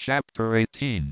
Chapter 18.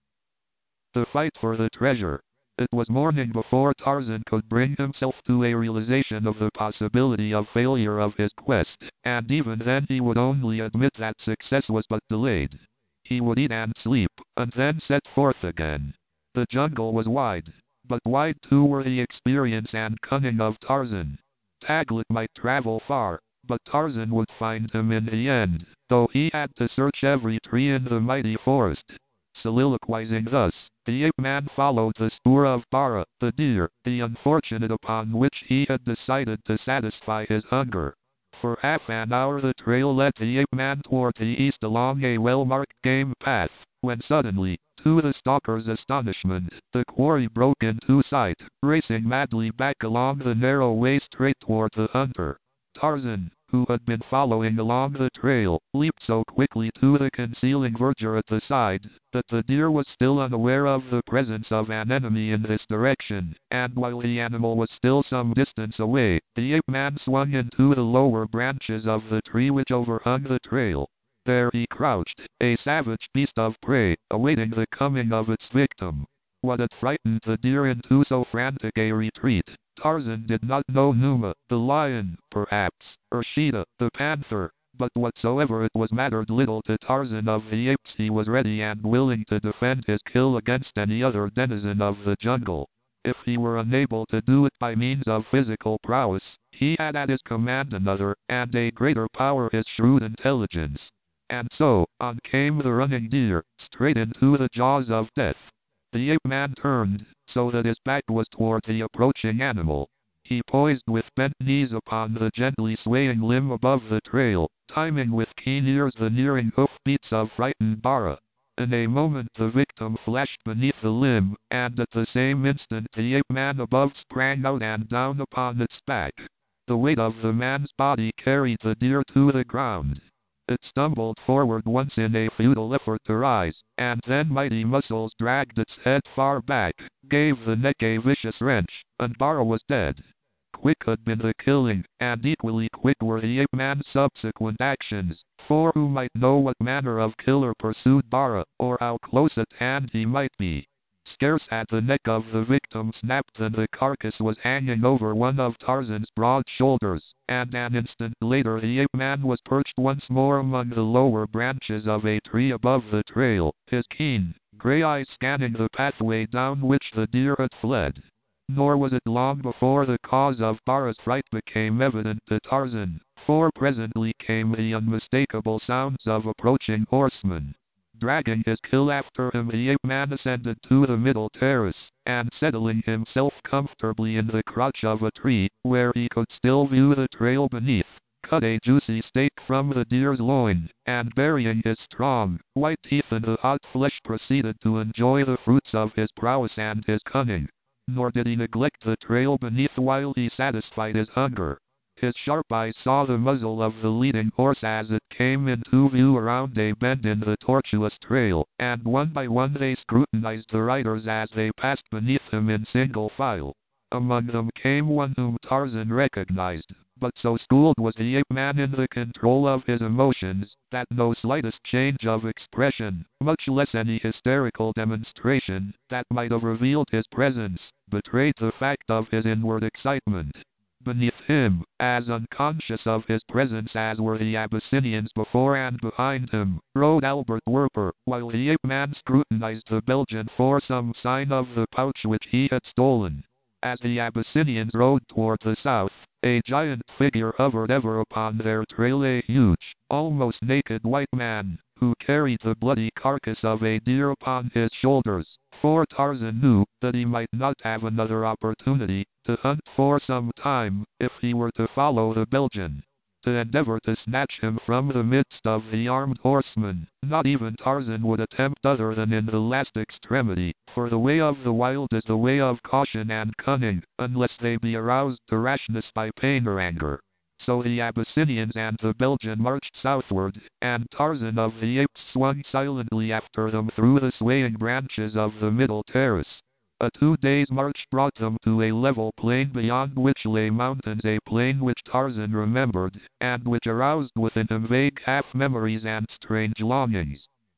The Fight for the Treasure. It was morning before Tarzan could bring himself to a realization of the possibility of failure of his quest, and even then he would only admit that success was but delayed. He would eat and sleep, and then set forth again. The jungle was wide, but wide too were the experience and cunning of Tarzan. Taglit might travel far, but Tarzan would find him in the end, though he had to search every tree in the mighty forest. Soliloquizing thus, the ape-man followed the spoor of Bara, the deer, the unfortunate upon which he had decided to satisfy his hunger. For half an hour the trail led the ape-man toward the east along a well-marked game path, when suddenly, to the stalker's astonishment, the quarry broke into sight, racing madly back along the narrow way straight toward the hunter. Tarzan, who had been following along the trail, leaped so quickly to the concealing verdure at the side, that the deer was still unaware of the presence of an enemy in this direction, and while the animal was still some distance away, the ape-man swung into the lower branches of the tree which overhung the trail. There he crouched, a savage beast of prey, awaiting the coming of its victim. What had frightened the deer into so frantic a retreat, Tarzan did not know. Numa, the lion, perhaps, or Sheeta, the panther, but whatsoever it was mattered little to Tarzan. Of the apes he was ready and willing to defend his kill against any other denizen of the jungle. If he were unable to do it by means of physical prowess, he had at his command another, and a greater power, his shrewd intelligence. And so, on came the running deer, straight into the jaws of death. The ape-man turned, so that his back was toward the approaching animal. He poised with bent knees upon the gently swaying limb above the trail, timing with keen ears the nearing hoofbeats of frightened Bara. In a moment the victim flashed beneath the limb, and at the same instant the ape-man above sprang out and down upon its back. The weight of the man's body carried the deer to the ground. It stumbled forward once in a futile effort to rise, and then mighty muscles dragged its head far back, gave the neck a vicious wrench, and Bara was dead. Quick had been the killing, and equally quick were the ape-man's subsequent actions, for who might know what manner of killer pursued Bara, or how close at hand he might be. Scarce had the neck of the victim snapped than the carcass was hanging over one of Tarzan's broad shoulders, and an instant later the ape-man was perched once more among the lower branches of a tree above the trail, his keen, gray eyes scanning the pathway down which the deer had fled. Nor was it long before the cause of Bara's fright became evident to Tarzan, for presently came the unmistakable sounds of approaching horsemen. Dragging his kill after him, the ape-man ascended to the middle terrace, and settling himself comfortably in the crotch of a tree, where he could still view the trail beneath, cut a juicy steak from the deer's loin, and burying his strong, white teeth in the hot flesh proceeded to enjoy the fruits of his prowess and his cunning. Nor did he neglect the trail beneath while he satisfied his hunger. His sharp eyes saw the muzzle of the leading horse as it came into view around a bend in the tortuous trail, and one by one they scrutinized the riders as they passed beneath him in single file. Among them came one whom Tarzan recognized, but so schooled was the ape-man in the control of his emotions, that no slightest change of expression, much less any hysterical demonstration, that might have revealed his presence, betrayed the fact of his inward excitement. Beneath him, as unconscious of his presence as were the Abyssinians before and behind him, rode Albert Werper, while the ape-man scrutinized the Belgian for some sign of the pouch which he had stolen. As the Abyssinians rode toward the south, a giant figure hovered ever upon their trail, a huge, almost naked white man, who carried the bloody carcass of a deer upon his shoulders, for Tarzan knew that he might not have another opportunity to hunt for some time, if he were to follow the Belgian. To endeavor to snatch him from the midst of the armed horsemen, not even Tarzan would attempt other than in the last extremity, for the way of the wild is the way of caution and cunning, unless they be aroused to rashness by pain or anger. So the Abyssinians and the Belgian marched southward, and Tarzan of the Apes swung silently after them through the swaying branches of the middle terrace. A 2 days' march brought them to a level plain beyond which lay mountains, a plain which Tarzan remembered, and which aroused within him vague half-memories and strange longings.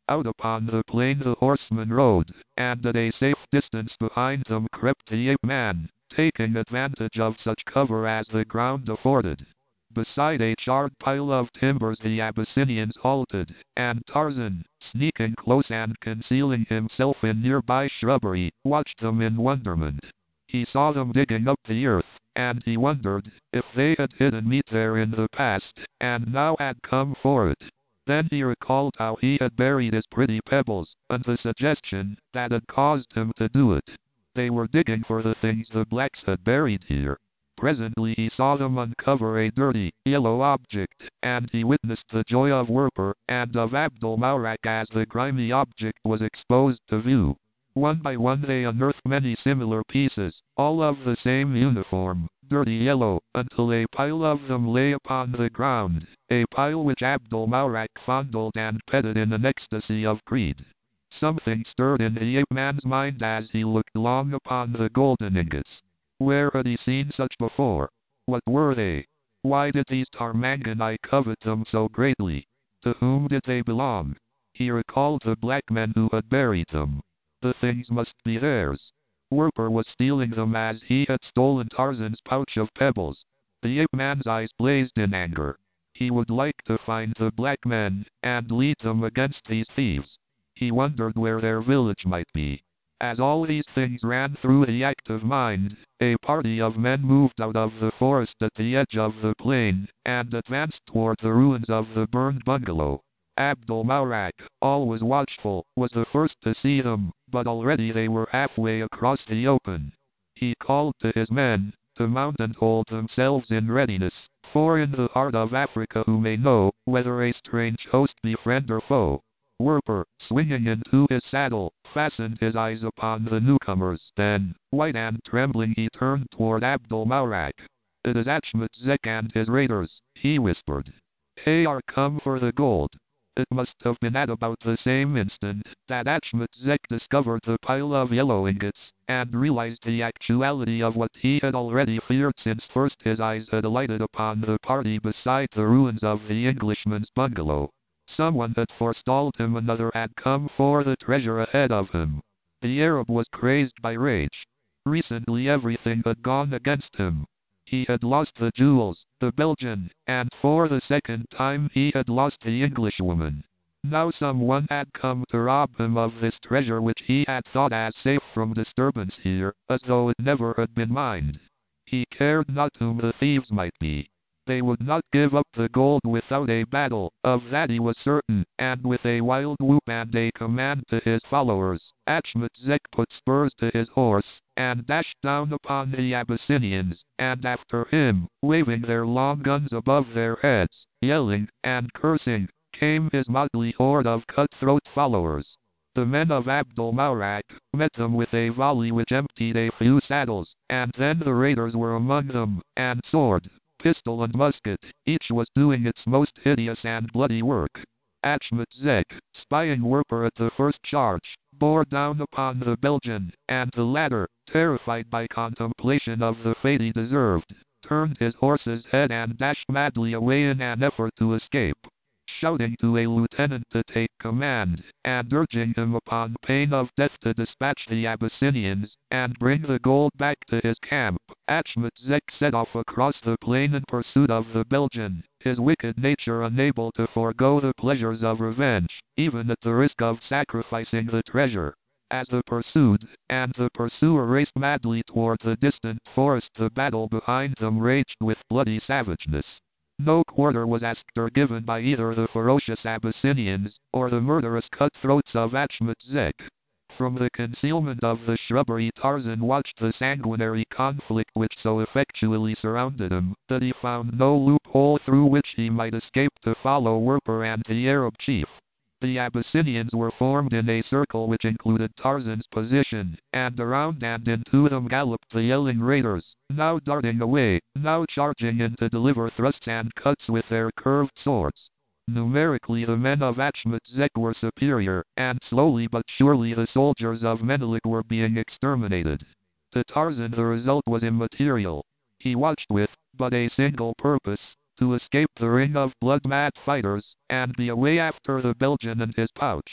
Out upon the plain the horsemen rode, and at a safe distance behind them crept the ape-man, taking advantage of such cover as the ground afforded. Beside a charred pile of timbers the Abyssinians halted, and Tarzan, sneaking close and concealing himself in nearby shrubbery, watched them in wonderment. He saw them digging up the earth, and he wondered if they had hidden meat there in the past, and now had come for it. Then he recalled how he had buried his pretty pebbles, and the suggestion that had caused him to do it. They were digging for the things the blacks had buried here. Presently he saw them uncover a dirty, yellow object, and he witnessed the joy of Werper and of Abdul Maurak as the grimy object was exposed to view. One by one they unearthed many similar pieces, all of the same uniform, dirty yellow, until a pile of them lay upon the ground, a pile which Abdul Maurak fondled and petted in an ecstasy of greed. Something stirred in the ape-man's mind as he looked long upon the golden ingots. Where had he seen such before? What were they? Why did these Tarmangani covet them so greatly? To whom did they belong? He recalled the black men who had buried them. The things must be theirs. Werper was stealing them as he had stolen Tarzan's pouch of pebbles. The ape-man's eyes blazed in anger. He would like to find the black men, and lead them against these thieves. He wondered where their village might be. As all these things ran through the active mind, a party of men moved out of the forest at the edge of the plain, and advanced toward the ruins of the burned bungalow. Abdul Maurak, always watchful, was the first to see them, but already they were halfway across the open. He called to his men to mount and hold themselves in readiness, for in the heart of Africa who may know whether a strange host be friend or foe? Werper, swinging into his saddle, fastened his eyes upon the newcomers. Then, white and trembling, he turned toward Abdul Maurak. "It is Achmet Zek and his raiders," he whispered. "They are come for the gold." It must have been at about the same instant that Achmet Zek discovered the pile of yellow ingots, and realized the actuality of what he had already feared since first his eyes had alighted upon the party beside the ruins of the Englishman's bungalow. Someone had forestalled him, another had come for the treasure ahead of him. The Arab was crazed by rage. Recently everything had gone against him. He had lost the jewels, the Belgian, and for the second time he had lost the Englishwoman. Now someone had come to rob him of this treasure which he had thought as safe from disturbance here, as though it never had been mined. He cared not whom the thieves might be. They would not give up the gold without a battle, of that he was certain, and with a wild whoop and a command to his followers, Achmet Zek put spurs to his horse, and dashed down upon the Abyssinians, and after him, waving their long guns above their heads, yelling and cursing, came his motley horde of cutthroat followers. The men of Abdul Maurak met them with a volley which emptied a few saddles, and then the raiders were among them, and sword, pistol and musket, each was doing its most hideous and bloody work. Achmet Zek, spying Werper at the first charge, bore down upon the Belgian, and the latter, terrified by contemplation of the fate he deserved, turned his horse's head and dashed madly away in an effort to escape. Shouting to a lieutenant to take command, and urging him upon pain of death to dispatch the Abyssinians, and bring the gold back to his camp, Achmet Zek set off across the plain in pursuit of the Belgian, his wicked nature unable to forego the pleasures of revenge, even at the risk of sacrificing the treasure. As the pursued, and the pursuer raced madly toward the distant forest, the battle behind them raged with bloody savageness. No quarter was asked or given by either the ferocious Abyssinians, or the murderous cutthroats of Achmet Zek. From the concealment of the shrubbery Tarzan watched the sanguinary conflict which so effectually surrounded him, that he found no loophole through which he might escape to follow Werper and the Arab chief. The Abyssinians were formed in a circle which included Tarzan's position, and around and into them galloped the yelling raiders, now darting away, now charging in to deliver thrusts and cuts with their curved swords. Numerically the men of Achmet Zek were superior, and slowly but surely the soldiers of Menelik were being exterminated. To Tarzan the result was immaterial. He watched with but a single purpose: to escape the ring of blood-mad fighters, and be away after the Belgian and his pouch.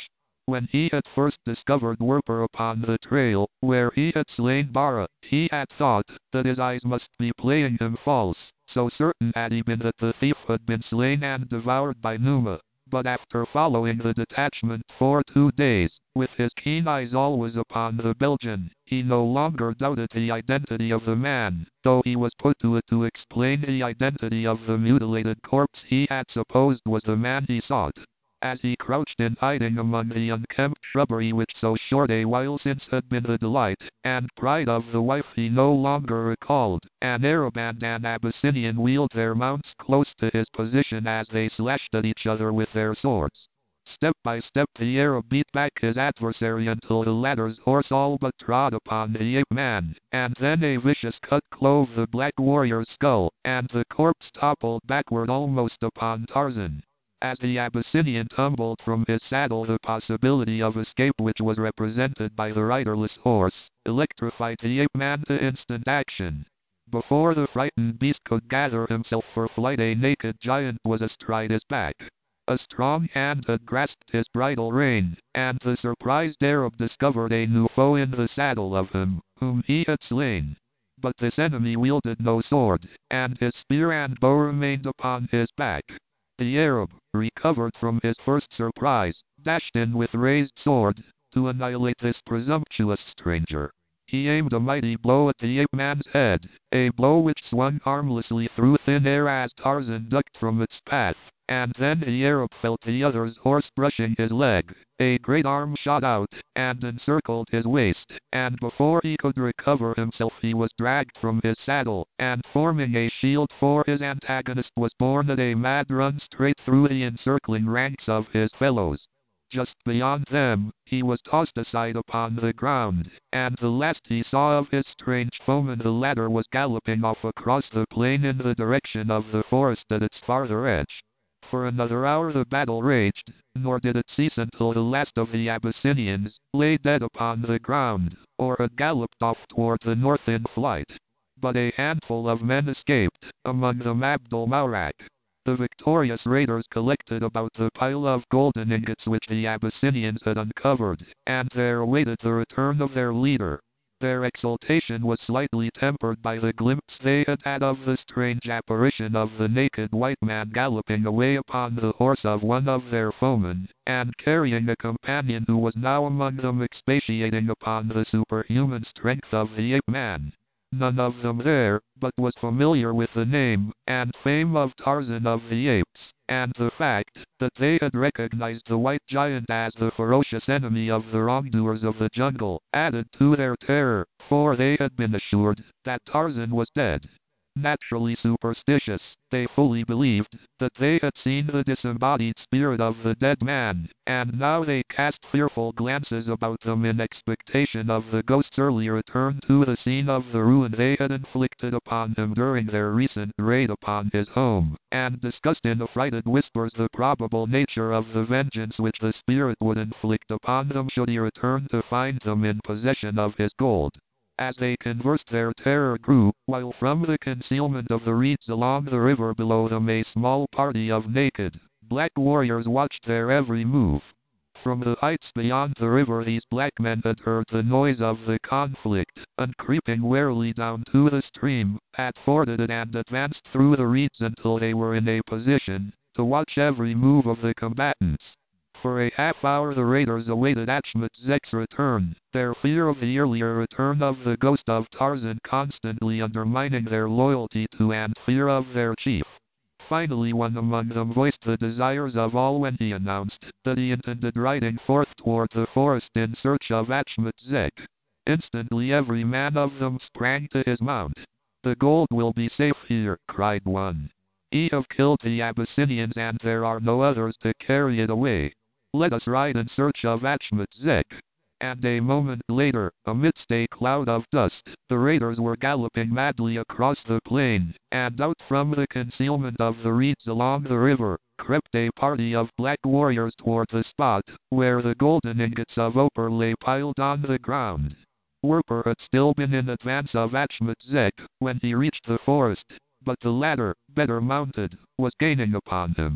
When he had first discovered Werper upon the trail, where he had slain Bara, he had thought that his eyes must be playing him false, so certain had he been that the thief had been slain and devoured by Numa. But after following the detachment for 2 days, with his keen eyes always upon the Belgian, he no longer doubted the identity of the man, though he was put to it to explain the identity of the mutilated corpse he had supposed was the man he sought. As he crouched in hiding among the unkempt shrubbery which so short a while since had been the delight and pride of the wife he no longer recalled, an Arab and an Abyssinian wheeled their mounts close to his position as they slashed at each other with their swords. Step by step the Arab beat back his adversary until the latter's horse all but trod upon the ape-man, and then a vicious cut clove the black warrior's skull, and the corpse toppled backward almost upon Tarzan. As the Abyssinian tumbled from his saddle, the possibility of escape, which was represented by the riderless horse, electrified the ape-man to instant action. Before the frightened beast could gather himself for flight, a naked giant was astride his back. A strong hand had grasped his bridle rein, and the surprised Arab discovered a new foe in the saddle of him, whom he had slain. But this enemy wielded no sword, and his spear and bow remained upon his back. The Arab, recovered from his first surprise, dashed in with raised sword, to annihilate this presumptuous stranger. He aimed a mighty blow at the ape-man's head, a blow which swung harmlessly through thin air as Tarzan ducked from its path, and then the Arab felt the other's horse brushing his leg. A great arm shot out, and encircled his waist, and before he could recover himself he was dragged from his saddle, and forming a shield for his antagonist was borne at a mad run straight through the encircling ranks of his fellows. Just beyond them, he was tossed aside upon the ground, and the last he saw of his strange foeman, the latter was galloping off across the plain in the direction of the forest at its farther edge. For another hour the battle raged, nor did it cease until the last of the Abyssinians lay dead upon the ground, or had galloped off toward the north in flight. But a handful of men escaped, among them Abdul Maurak. The victorious raiders collected about the pile of golden ingots which the Abyssinians had uncovered, and there awaited the return of their leader. Their exultation was slightly tempered by the glimpse they had had of the strange apparition of the naked white man galloping away upon the horse of one of their foemen, and carrying a companion who was now among them, expatiating upon the superhuman strength of the ape-man. None of them there, but was familiar with the name and fame of Tarzan of the Apes, and the fact that they had recognized the white giant as the ferocious enemy of the wrongdoers of the jungle added to their terror, for they had been assured that Tarzan was dead. Naturally superstitious, they fully believed that they had seen the disembodied spirit of the dead man, and now they cast fearful glances about them in expectation of the ghost's early return to the scene of the ruin they had inflicted upon him during their recent raid upon his home, and discussed in affrighted whispers the probable nature of the vengeance which the spirit would inflict upon them should he return to find them in possession of his gold. As they conversed their terror grew, while from the concealment of the reeds along the river below them a small party of naked, black warriors watched their every move. From the heights beyond the river these black men had heard the noise of the conflict, and creeping warily down to the stream, had forded it and advanced through the reeds until they were in a position to watch every move of the combatants. For a half-hour the raiders awaited Achmet Zek's return, their fear of the earlier return of the ghost of Tarzan constantly undermining their loyalty to and fear of their chief. Finally one among them voiced the desires of all when he announced that he intended riding forth toward the forest in search of Achmet Zek. Instantly every man of them sprang to his mount. "The gold will be safe here," cried one. "We have killed the Abyssinians and there are no others to carry it away. Let us ride in search of Achmet Zek." And a moment later, amidst a cloud of dust, the raiders were galloping madly across the plain, and out from the concealment of the reeds along the river, crept a party of black warriors toward the spot where the golden ingots of Werper lay piled on the ground. Werper had still been in advance of Achmet Zek when he reached the forest, but the latter, better mounted, was gaining upon him.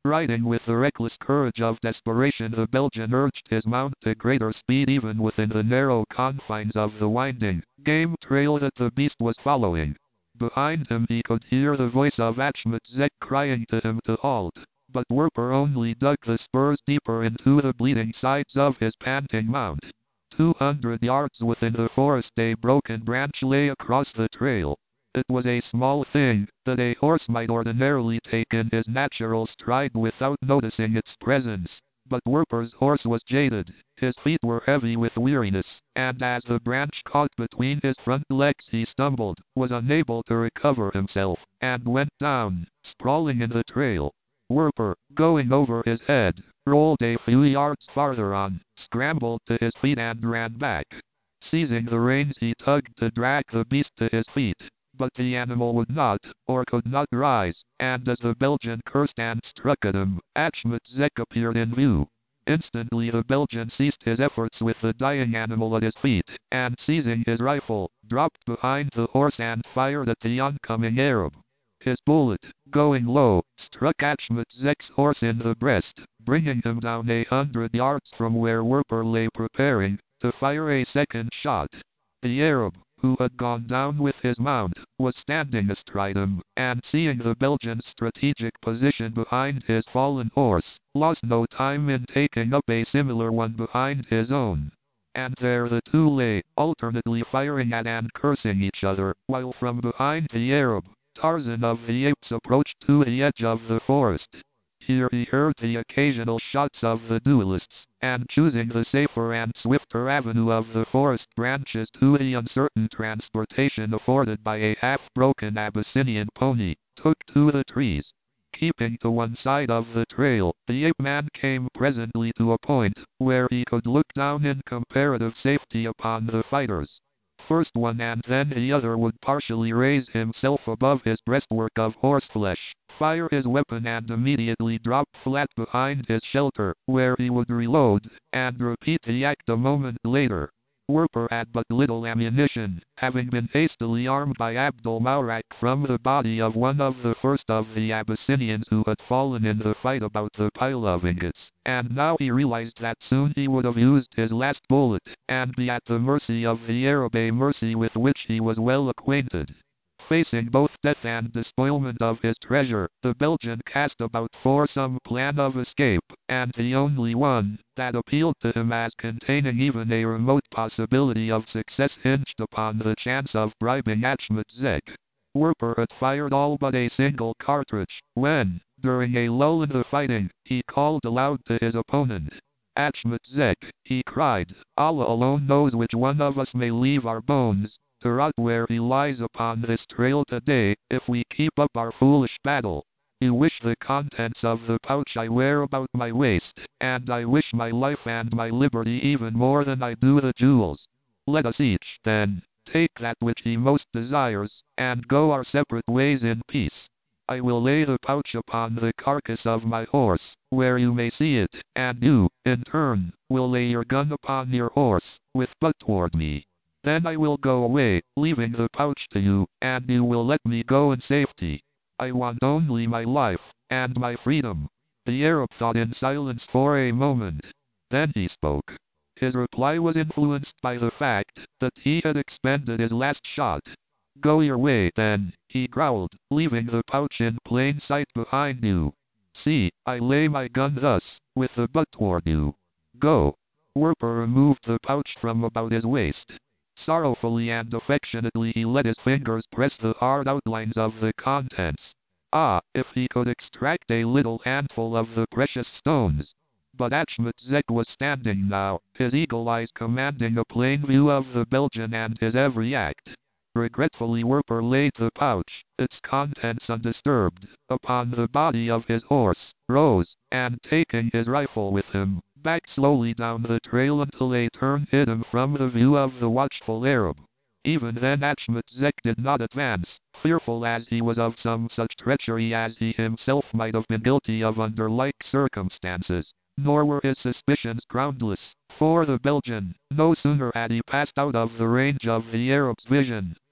Riding with the reckless courage of desperation, the Belgian urged his mount to greater speed even within the narrow confines of the winding, game trail that the beast was following. Behind him he could hear the voice of Achmet Zek crying to him to halt, but Werper only dug the spurs deeper into the bleeding sides of his panting mount. 200 yards within the forest a broken branch lay across the trail. It was a small thing that a horse might ordinarily take in his natural stride without noticing its presence, but Werper's horse was jaded, his feet were heavy with weariness, and as the branch caught between his front legs he stumbled, was unable to recover himself, and went down, sprawling in the trail. Werper, going over his head, rolled a few yards farther on, scrambled to his feet and ran back. Seizing the reins he tugged to drag the beast to his feet, but the animal would not, or could not rise, and as the Belgian cursed and struck at him, Achmet Zek appeared in view. Instantly the Belgian ceased his efforts with the dying animal at his feet, and seizing his rifle, dropped behind the horse and fired at the oncoming Arab. His bullet, going low, struck Achmet Zek's horse in the breast, bringing him down 100 yards from where Werper lay preparing to fire a second shot. The Arab, who had gone down with his mount, was standing astride him, and seeing the Belgian's strategic position behind his fallen horse, lost no time in taking up a similar one behind his own. And there the two lay, alternately firing at and cursing each other, while from behind the Arab, Tarzan of the Apes approached to the edge of the forest. Here he heard the occasional shots of the duelists, and choosing the safer and swifter avenue of the forest branches to the uncertain transportation afforded by a half-broken Abyssinian pony, took to the trees. Keeping to one side of the trail, the ape-man came presently to a point where he could look down in comparative safety upon the fighters. First one and then the other would partially raise himself above his breastwork of horseflesh, fire his weapon and immediately drop flat behind his shelter, where he would reload, and repeat the act a moment later. Werper had but little ammunition, having been hastily armed by Abdul Maurak from the body of one of the first of the Abyssinians who had fallen in the fight about the pile of ingots, and now he realized that soon he would have used his last bullet, and be at the mercy of the Arab, a mercy with which he was well acquainted. Facing both death and despoilment of his treasure, the Belgian cast about for some plan of escape, and the only one that appealed to him as containing even a remote possibility of success hinged upon the chance of bribing Achmet Zek. Werper had fired all but a single cartridge, when, during a lull in the fighting, he called aloud to his opponent. "Achmet Zek," he cried, "Allah alone knows which one of us may leave our bones to rot where he lies upon this trail today, if we keep up our foolish battle. You wish the contents of the pouch I wear about my waist, and I wish my life and my liberty even more than I do the jewels. Let us each, then, take that which he most desires, and go our separate ways in peace. I will lay the pouch upon the carcass of my horse, where you may see it, and you, in turn, will lay your gun upon your horse, with butt toward me. Then I will go away, leaving the pouch to you, and you will let me go in safety. I want only my life, and my freedom." The Arab thought in silence for a moment. Then he spoke. His reply was influenced by the fact that he had expended his last shot. "Go your way, then," he growled, "leaving the pouch in plain sight behind you. See, I lay my gun thus, with the butt toward you. Go." Werper removed the pouch from about his waist. Sorrowfully and affectionately he let his fingers press the hard outlines of the contents. Ah, if he could extract a little handful of the precious stones! But Achmet Zek was standing now, his eagle eyes commanding a plain view of the Belgian and his every act. Regretfully Werper laid the pouch, its contents undisturbed, upon the body of his horse, rose, and taking his rifle with him, backed slowly down the trail until a turn hid him from the view of the watchful Arab. Even then Achmet Zek did not advance, fearful as he was of some such treachery as he himself might have been guilty of under like circumstances. Nor were his suspicions groundless, for the Belgian, no sooner had he passed out of the range of the Arab's vision,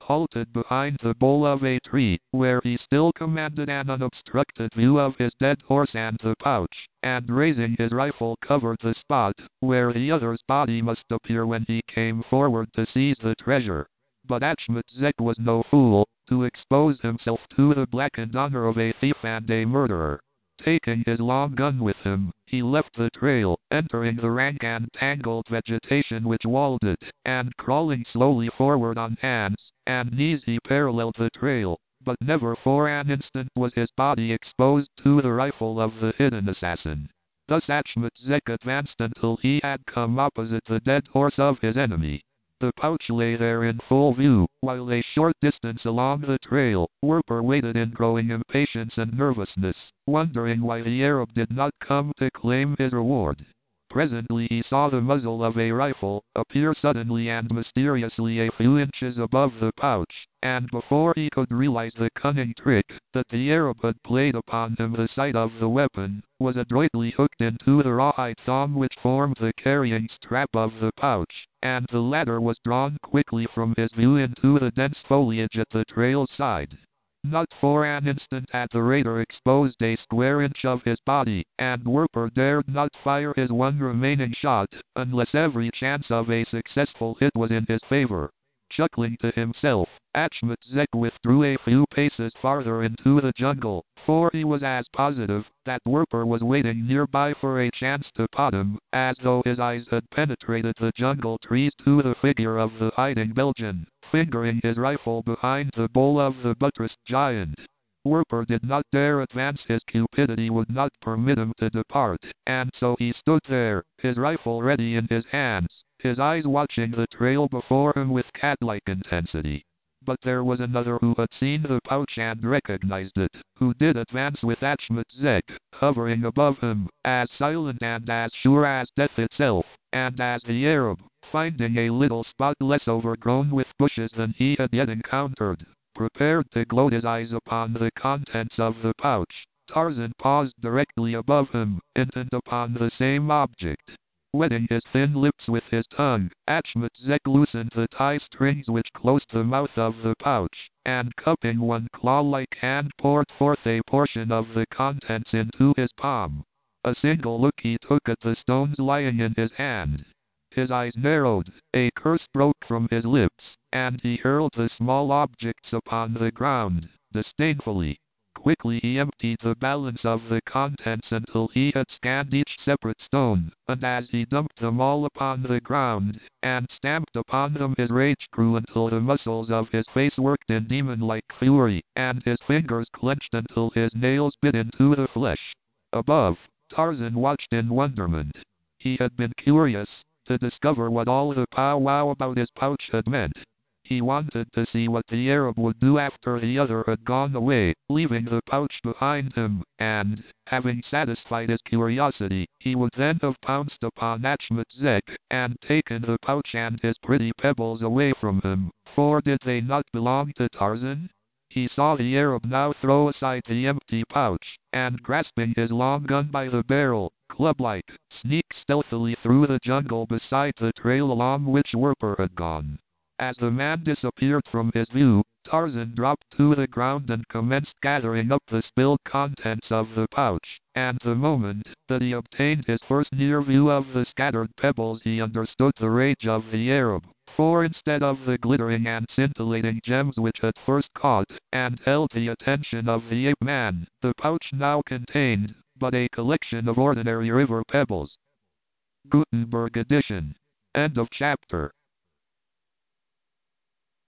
halted behind the bole of a tree, where he still commanded an unobstructed view of his dead horse and the pouch, and raising his rifle covered the spot where the other's body must appear when he came forward to seize the treasure. But Achmet-Zek was no fool to expose himself to the blackened honor of a thief and a murderer. Taking his long gun with him, he left the trail, entering the rank and tangled vegetation which walled it, and crawling slowly forward on hands and knees he paralleled the trail, but never for an instant was his body exposed to the rifle of the hidden assassin. Thus Achmet-Zek advanced until he had come opposite the dead horse of his enemy. The pouch lay there in full view, while a short distance along the trail, Werper waited in growing impatience and nervousness, wondering why the Arab did not come to claim his reward. Presently he saw the muzzle of a rifle appear suddenly and mysteriously a few inches above the pouch, and before he could realize the cunning trick that the Arab had played upon him, the sight of the weapon was adroitly hooked into the rawhide thong which formed the carrying strap of the pouch, and the latter was drawn quickly from his view into the dense foliage at the trail's side. Not for an instant had the raider exposed a square inch of his body, and Werper dared not fire his one remaining shot, unless every chance of a successful hit was in his favor. Chuckling to himself, Achmet-Zek withdrew a few paces farther into the jungle, for he was as positive that Werper was waiting nearby for a chance to pot him, as though his eyes had penetrated the jungle trees to the figure of the hiding Belgian, fingering his rifle behind the bole of the buttressed giant. Werper did not dare advance, his cupidity would not permit him to depart, and so he stood there, his rifle ready in his hands, his eyes watching the trail before him with cat-like intensity. But there was another who had seen the pouch and recognized it, who did advance with Achmet-Zek, hovering above him, as silent and as sure as death itself, and as the Arab, finding a little spot less overgrown with bushes than he had yet encountered, prepared to gloat his eyes upon the contents of the pouch, Tarzan paused directly above him, intent upon the same object. Wetting his thin lips with his tongue, Achmet-Zek loosened the tie strings which closed the mouth of the pouch, and cupping one claw-like hand poured forth a portion of the contents into his palm. A single look he took at the stones lying in his hand. His eyes narrowed, a curse broke from his lips, and he hurled the small objects upon the ground, disdainfully. Quickly he emptied the balance of the contents until he had scanned each separate stone, and as he dumped them all upon the ground, and stamped upon them, his rage grew until the muscles of his face worked in demon-like fury, and his fingers clenched until his nails bit into the flesh. Above, Tarzan watched in wonderment. He had been curious to discover what all the powwow about his pouch had meant. He wanted to see what the Arab would do after the other had gone away, leaving the pouch behind him, and, having satisfied his curiosity, he would then have pounced upon Achmet-Zek, and taken the pouch and his pretty pebbles away from him, for did they not belong to Tarzan? He saw the Arab now throw aside the empty pouch, and grasping his long gun by the barrel, club-like, sneak stealthily through the jungle beside the trail along which Werper had gone. As the man disappeared from his view, Tarzan dropped to the ground and commenced gathering up the spilled contents of the pouch, and the moment that he obtained his first near view of the scattered pebbles he understood the rage of the Arab, for instead of the glittering and scintillating gems which had first caught and held the attention of the ape-man, the pouch now contained but a collection of ordinary river pebbles. Gutenberg edition. End of chapter.